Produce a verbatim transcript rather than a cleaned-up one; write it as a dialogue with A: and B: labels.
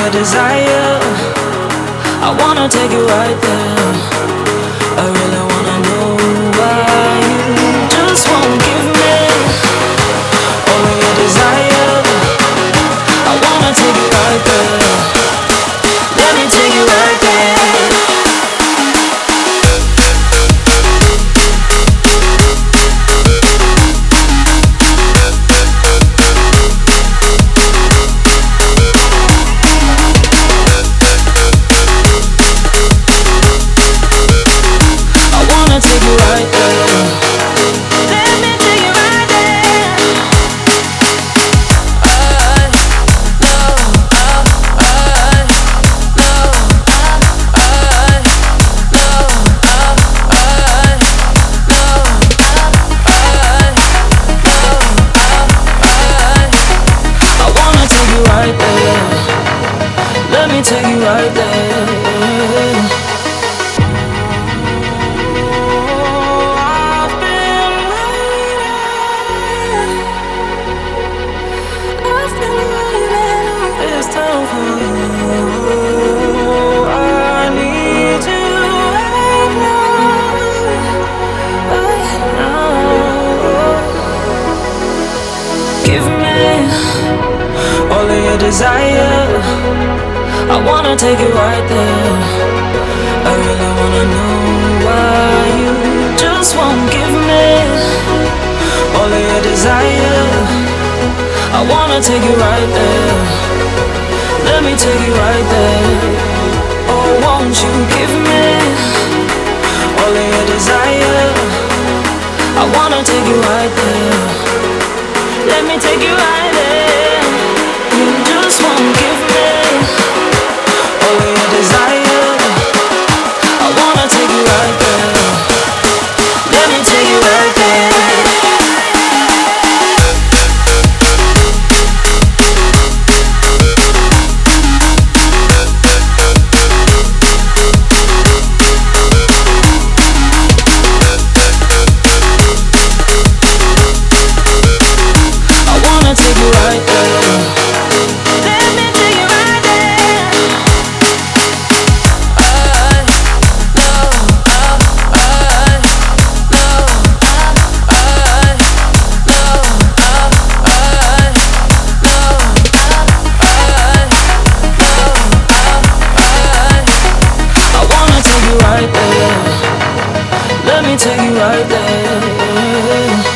A: your desire. I wanna take you right there. I really wanna know why you just won't give me all of your desire. I wanna take you right there. Let me take you right there. Take you right there. Let me take you right there. I know, I, I know, I know, I know, I know, I wanna take you right there. Let me take you right there. Desire, I wanna take you right there. I really wanna know why you just won't give me all of your desire. I wanna take you right there. Let me take you right there. Oh, won't you give me all of your desire? I wanna take you right there. Let me take you right there. You just won't give me all of your desire. I wanna take you right there. Let me take you right there. I wanna take you right there. Right there. Let me take you right there.